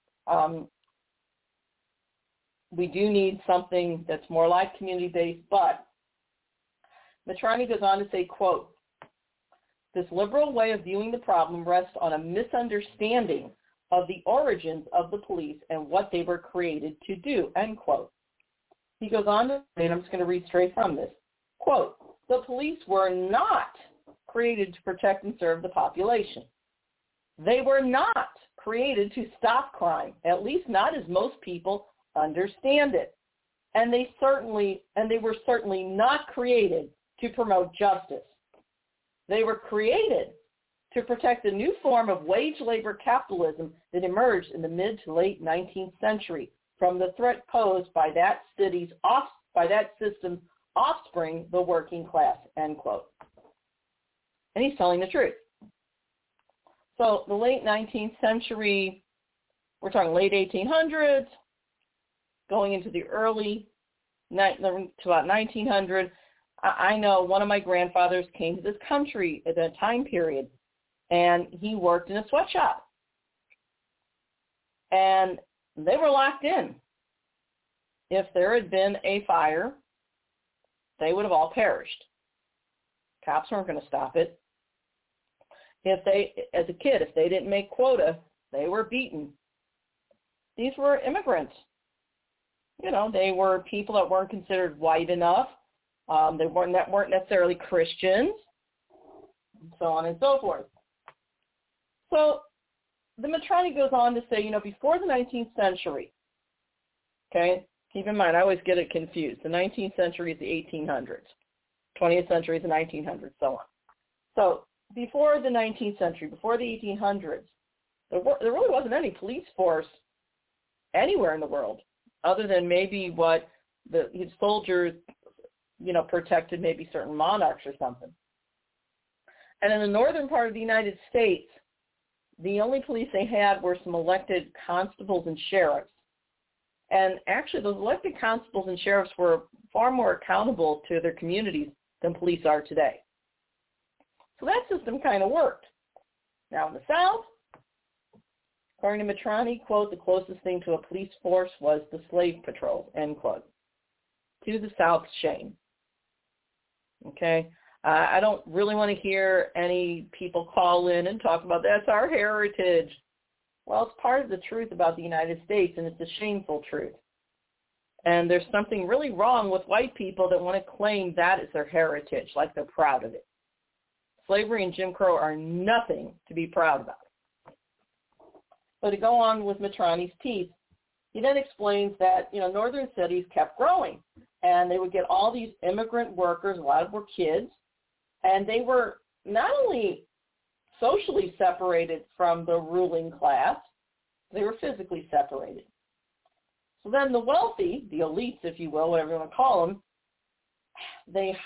we do need something that's more like community-based, but Mitrani goes on to say, quote, this liberal way of viewing the problem rests on a misunderstanding of the origins of the police and what they were created to do, end quote. He goes on to say, and I'm just going to read straight from this, quote, the police were not created to protect and serve the population. They were not created to stop crime, at least not as most people understand it. And they were certainly not created to promote justice. They were created to protect a new form of wage labor capitalism that emerged in the mid to late 19th century from the threat posed by that system's offspring, the working class, end quote. And he's telling the truth. So the late 19th century we're talking late 1800s, going into the early, to about 1900. I know one of my grandfathers came to this country at that time period, and he worked in a sweatshop. And they were locked in. If there had been a fire, they would have all perished. Cops weren't going to stop it. If they, as a kid, if they didn't make quota, they were beaten. These were immigrants. You know, they were people that weren't considered white enough. They weren't necessarily Christians, and so on and so forth. So the Mitrani goes on to say, you know, before the 19th century, okay, keep in mind, I always get it confused. The 19th century is the 1800s. 20th century is the 1900s, so on. So before the 19th century, before the 1800s, there really wasn't any police force anywhere in the world other than maybe what his soldiers, you know, protected maybe certain monarchs or something. And in the northern part of the United States, the only police they had were some elected constables and sheriffs. And actually, those elected constables and sheriffs were far more accountable to their communities than police are today. So that system kind of worked. Now in the South, according to Mitrani, quote, the closest thing to a police force was the slave patrol, end quote. To the South's shame. Okay? I don't really want to hear any people call in and talk about that's our heritage. Well, it's part of the truth about the United States, and it's a shameful truth. And there's something really wrong with white people that want to claim that is their heritage, like they're proud of it. Slavery and Jim Crow are nothing to be proud about. But to go on with Mitrani's piece, he then explains that, you know, northern cities kept growing, and they would get all these immigrant workers, a lot of them were kids, and they were not only socially separated from the ruling class, they were physically separated. So then the wealthy, the elites, if you will, whatever you want to call them, they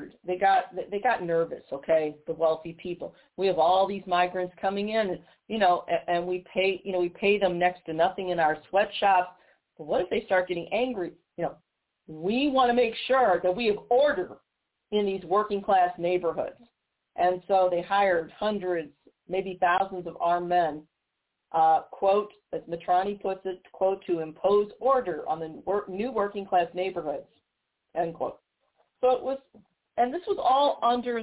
got nervous, okay, the wealthy people. We have all these migrants coming in, you know, and we pay them next to nothing in our sweatshops. But what if they start getting angry? You know, we want to make sure that we have order in these working class neighborhoods. And so they hired hundreds, maybe thousands of armed men, quote, as Mitrani puts it, quote, to impose order on the new working class neighborhoods, end quote. So it was, and this was all under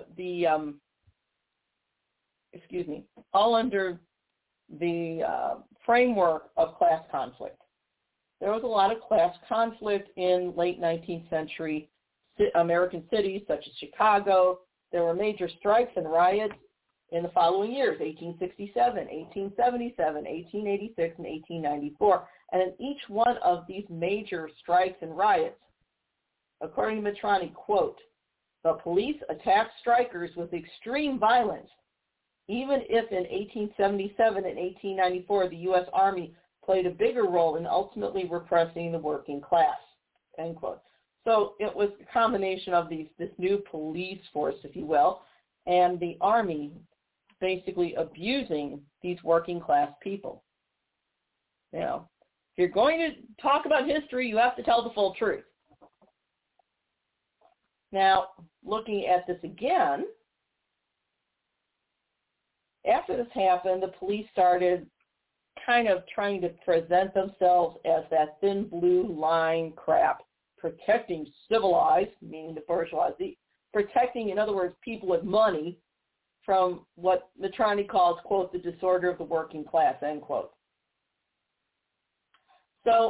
all under the framework of class conflict. There was a lot of class conflict in late 19th century American cities such as Chicago. There were major strikes and riots in the following years, 1867, 1877, 1886, and 1894. And in each one of these major strikes and riots, according to Mitrani, quote, the police attacked strikers with extreme violence, even if in 1877 and 1894 the U.S. Army played a bigger role in ultimately repressing the working class, end quote. So it was a combination of this new police force, if you will, and the Army basically abusing these working class people. You know, if you're going to talk about history, you have to tell the full truth. Now, looking at this again, after this happened, the police started kind of trying to present themselves as that thin blue line crap, protecting civilized, meaning the bourgeoisie, protecting, in other words, people with money from what Mitrani calls, quote, the disorder of the working class, end quote. So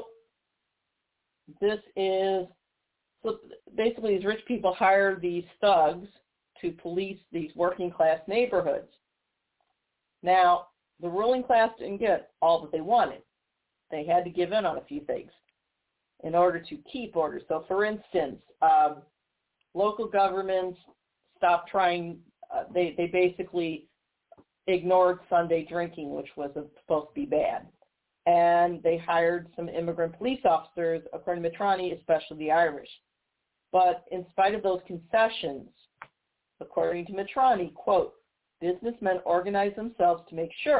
basically these rich people hire these thugs to police these working class neighborhoods. Now, the ruling class didn't get all that they wanted. They had to give in on a few things in order to keep order. So, for instance, local governments stopped trying, they basically ignored Sunday drinking, which was supposed to be bad. And they hired some immigrant police officers, according to Mitrani, especially the Irish. But in spite of those concessions, according to Mitrani, quote, businessmen organized themselves to make sure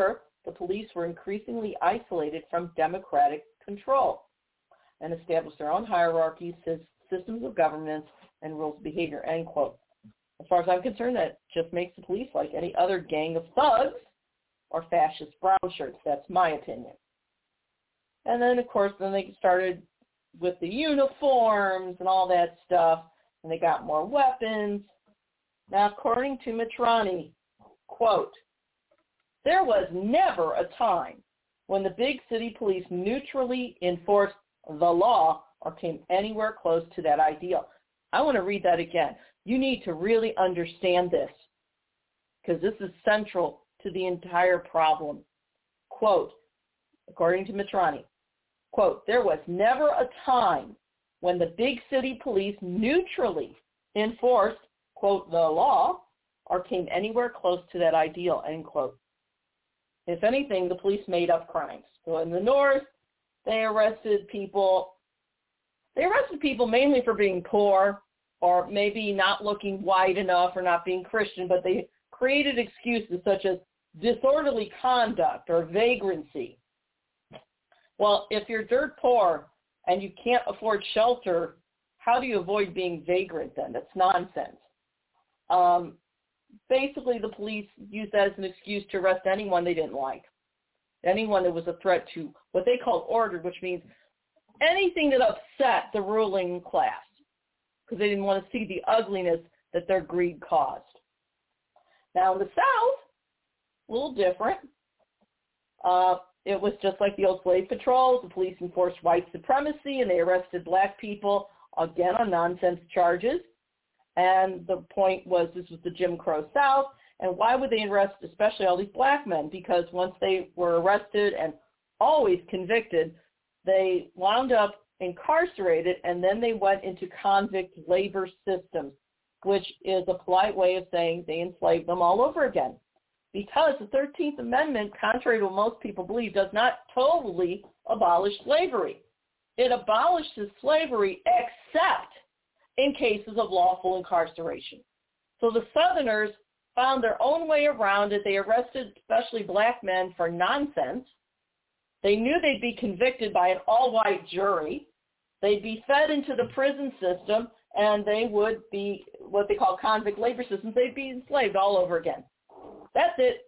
the police were increasingly isolated from democratic control and established their own hierarchies, systems of governance, and rules of behavior, end quote. As far as I'm concerned, that just makes the police like any other gang of thugs or fascist brown shirts. That's my opinion. And then, of course, then they started with the uniforms and all that stuff, and they got more weapons. Now, according to Mitrani, quote, there was never a time when the big city police neutrally enforced the law or came anywhere close to that ideal. I want to read that again. You need to really understand this because this is central to the entire problem. Quote, according to Mitrani, quote, there was never a time when the big city police neutrally enforced, quote, the law or came anywhere close to that ideal, end quote. If anything, the police made up crimes. So in the North, they arrested people. They arrested people mainly for being poor or maybe not looking white enough or not being Christian, but they created excuses such as disorderly conduct or vagrancy. Well, if you're dirt poor and you can't afford shelter, how do you avoid being vagrant then? That's nonsense. Basically, the police used that as an excuse to arrest anyone they didn't like, anyone that was a threat to what they called order, which means anything that upset the ruling class, because they didn't want to see the ugliness that their greed caused. Now, in the South, a little different. It was just like the old slave patrols. The police enforced white supremacy, and they arrested black people, again, on nonsense charges. And the point was this was the Jim Crow South. And why would they arrest especially all these black men? Because once they were arrested and always convicted, they wound up incarcerated, and then they went into convict labor systems, which is a polite way of saying they enslaved them all over again. Because the 13th Amendment, contrary to what most people believe, does not totally abolish slavery. It abolishes slavery except in cases of lawful incarceration. So the Southerners found their own way around it. They arrested especially black men for nonsense. They knew they'd be convicted by an all-white jury. They'd be fed into the prison system, and they would be what they call convict labor systems. They'd be enslaved all over again. That's it.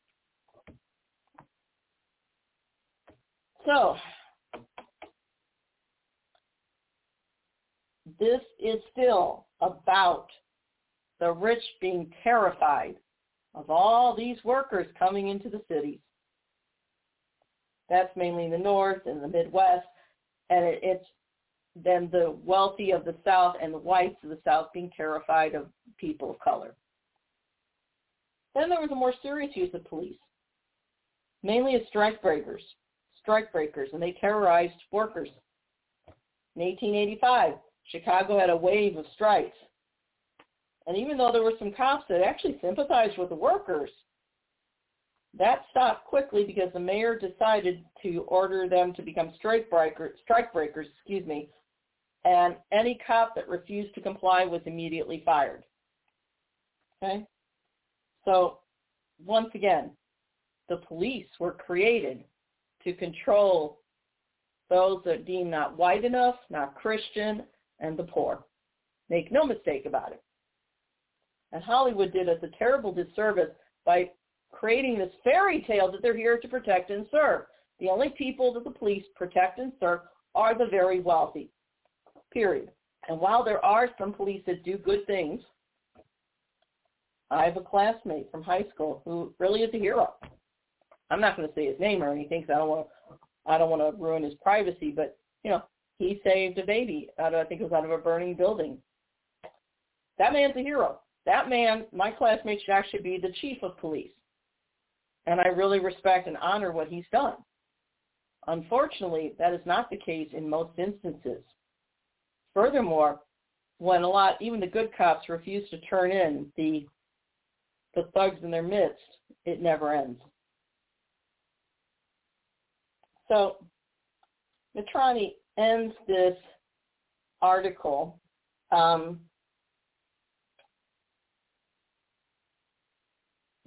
So, this is still about the rich being terrified of all these workers coming into the cities. That's mainly in the North and the Midwest, and it's then the wealthy of the South and the whites of the South being terrified of people of color. Then there was a more serious use of police, mainly as strikebreakers, and they terrorized workers. In 1885, Chicago had a wave of strikes. And even though there were some cops that actually sympathized with the workers, that stopped quickly because the mayor decided to order them to become strikebreakers, and any cop that refused to comply was immediately fired. Okay? So, once again, the police were created to control those that deemed not white enough, not Christian, and the poor. Make no mistake about it. And Hollywood did us a terrible disservice by creating this fairy tale that they're here to protect and serve. The only people that the police protect and serve are the very wealthy, period. And while there are some police that do good things, I have a classmate from high school who really is a hero. I'm not going to say his name or anything because I don't want to ruin his privacy, but, you know, he saved a baby I think it was out of a burning building. That man's a hero. That man, my classmate, should actually be the chief of police. And I really respect and honor what he's done. Unfortunately, that is not the case in most instances. Furthermore, when even the good cops refuse to turn in the thugs in their midst, it never ends. So Mitrani ends this article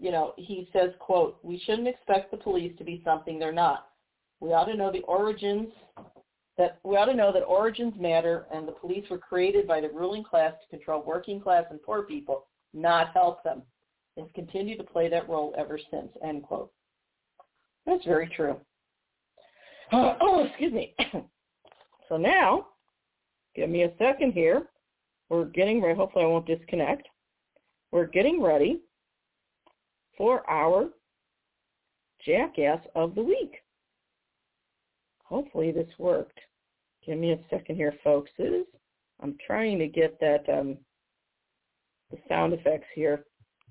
he says, quote, "We shouldn't expect the police to be something they're not. We ought to know that origins matter, and the police were created by the ruling class to control working class and poor people, not help them. It's continued to play that role ever since," end quote. That's very true. Excuse me. So now, give me a second here. We're getting ready. Hopefully I won't disconnect. We're getting ready for our Jackass of the Week. Hopefully this worked. Give me a second here, folks. I'm trying to get that the sound effects here.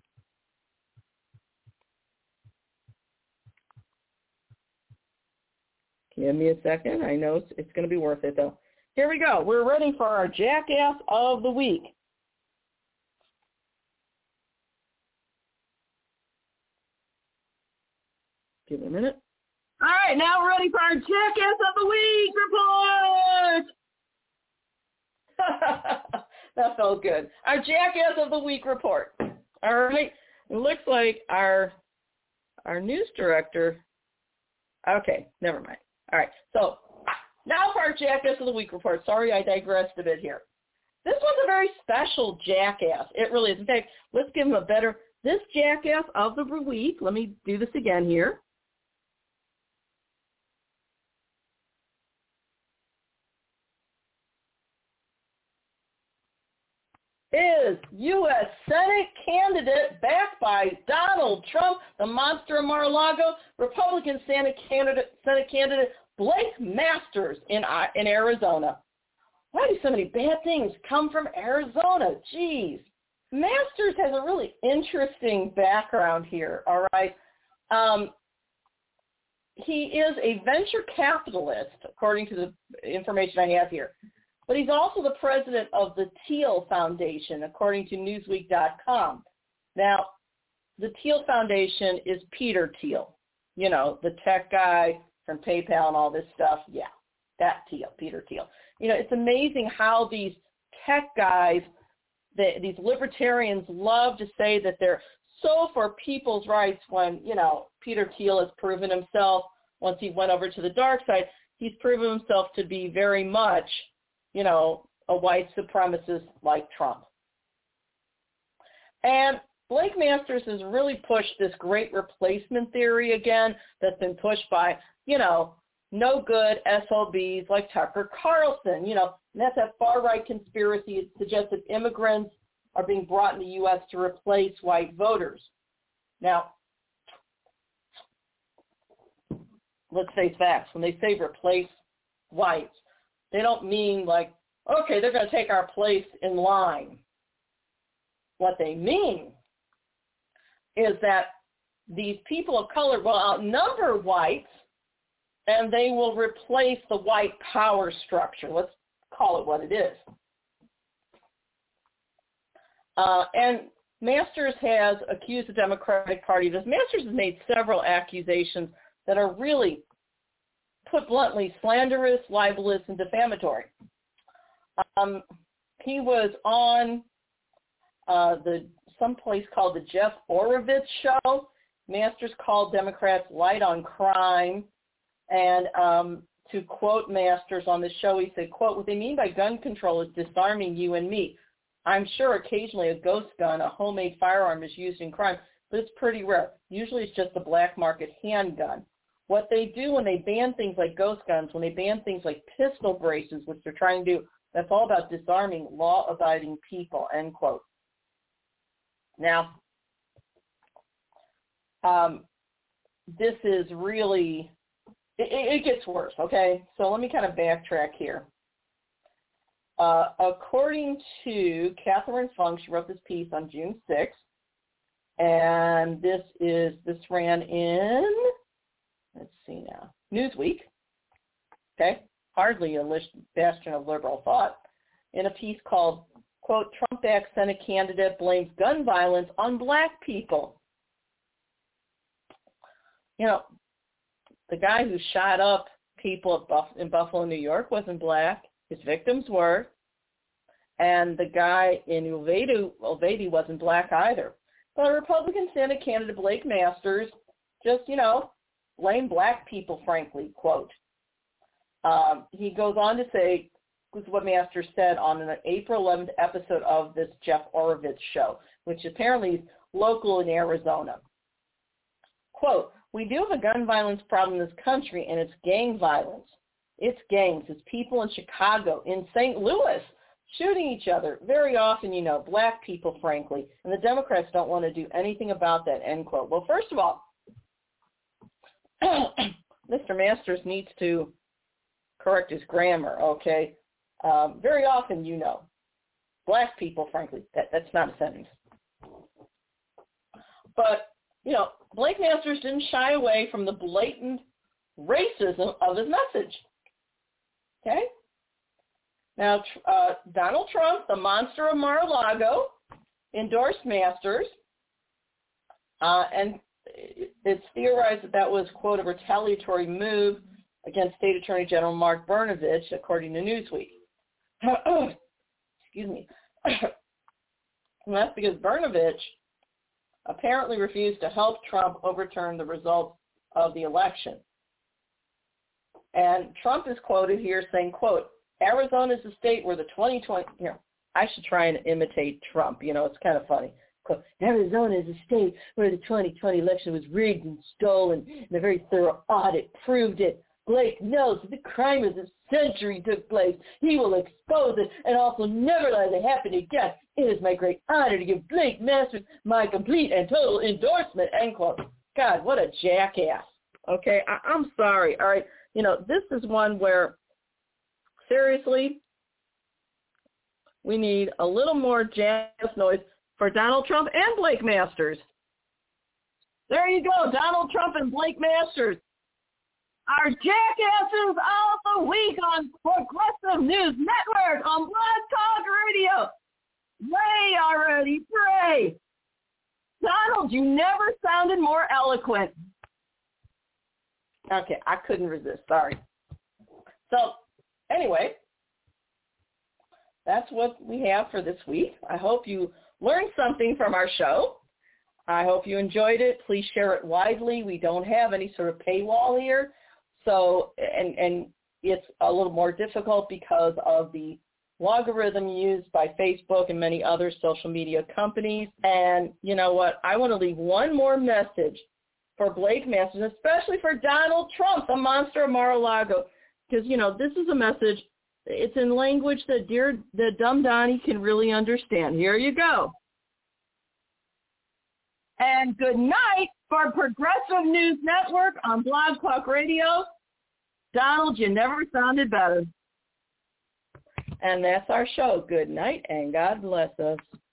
Give me a second. I know it's going to be worth it, though. Here we go. We're ready for our Jackass of the Week. Give it a minute. All right, now we're ready for our Jackass of the Week report. That felt good. Our Jackass of the Week report. All right. It looks like our news director. Okay, never mind. All right. So now for our Jackass of the Week report. Sorry, I digressed a bit here. This was a very special jackass. It really is. In fact, let's give him this Jackass of the Week. Let me do this again here. Is U.S. Senate candidate backed by Donald Trump, the monster of Mar-a-Lago, Republican Senate candidate Blake Masters in Arizona. Why do so many bad things come from Arizona? Jeez. Masters has a really interesting background here, all right? He is a venture capitalist, according to the information I have here. But he's also the president of the Thiel Foundation, according to Newsweek.com. Now, the Thiel Foundation is Peter Thiel, the tech guy from PayPal and all this stuff. Yeah, that Thiel, Peter Thiel. It's amazing how these tech guys, these libertarians love to say that they're so for people's rights when, Peter Thiel has proven himself, once he went over to the dark side, he's proven himself to be very much a white supremacist like Trump. And Blake Masters has really pushed this great replacement theory again that's been pushed by, no good SOBs like Tucker Carlson, and that's that far-right conspiracy. It suggests that immigrants are being brought in the U.S. to replace white voters. Now, let's face facts. When they say replace whites, they don't mean like, okay, they're going to take our place in line. What they mean is that these people of color will outnumber whites and they will replace the white power structure. Let's call it what it is. And Masters has accused the Democratic Party of this. Masters has made several accusations that are really, put bluntly, slanderous, libelous, and defamatory. He was on some place called the Jeff Orovitz Show. Masters called Democrats light on crime. And to quote Masters on the show, he said, quote, "What they mean by gun control is disarming you and me. I'm sure occasionally a ghost gun, a homemade firearm, is used in crime, but it's pretty rare. Usually it's just a black market handgun. What they do when they ban things like ghost guns, when they ban things like pistol braces, which they're trying to do, that's all about disarming law-abiding people," end quote. Now, this is really, it gets worse, okay? So let me kind of backtrack here. According to Catherine Fung, she wrote this piece on June 6th, and this ran in, let's see now, Newsweek, okay? Hardly a bastion of liberal thought, in a piece called, quote, "Trump-backed Senate candidate blames gun violence on black people." The guy who shot up people in Buffalo, New York wasn't black. His victims were. And the guy in Uvalde wasn't black either. Well, Republican Senate candidate Blake Masters just, blame black people, frankly, quote. He goes on to say, this is what Masters said on an April 11th episode of this Jeff Orovitz show, which apparently is local in Arizona. Quote, we do have a gun violence problem in this country, and it's gang violence. It's gangs. It's people in Chicago, in St. Louis, shooting each other. Very often, black people, frankly, and the Democrats don't want to do anything about that, end quote. Well, first of all, Mr. Masters needs to correct his grammar, okay? Very often, black people, frankly, that's not a sentence. But, Blake Masters didn't shy away from the blatant racism of his message, okay? Now, Donald Trump, the monster of Mar-a-Lago, endorsed Masters, and it's theorized that was, quote, a retaliatory move against State Attorney General Mark Brnovich, according to Newsweek. Excuse me. And that's because Brnovich apparently refused to help Trump overturn the results of the election. And Trump is quoted here saying, quote, Arizona is a state where the 2020, I should try and imitate Trump. It's kind of funny. Quote, Arizona is a state where the 2020 election was rigged and stolen, and a very thorough audit proved it. Blake knows that the crime of the century took place. He will expose it and also never let it happen again. It is my great honor to give Blake Masters my complete and total endorsement, end quote. God, what a jackass. Okay, I'm sorry. All right, this is one where, seriously, we need a little more jazz noise for Donald Trump and Blake Masters. There you go, Donald Trump and Blake Masters. Our jackasses of the week on Progressive News Network on Blog Talk Radio. Pray already, pray. Donald, you never sounded more eloquent. Okay, I couldn't resist, sorry. So, anyway, that's what we have for this week. I hope you learned something from our show. I hope you enjoyed it. Please share it widely. We don't have any sort of paywall here. So, and it's a little more difficult because of the logarithm used by Facebook and many other social media companies. And you know what? I want to leave one more message for Blake Masters, especially for Donald Trump, the monster of Mar-a-Lago, because, this is a message. It's in language that dumb Donnie can really understand. Here you go. And good night for Progressive News Network on Blog Talk Radio. Donald, you never sounded better. And that's our show. Good night, and God bless us.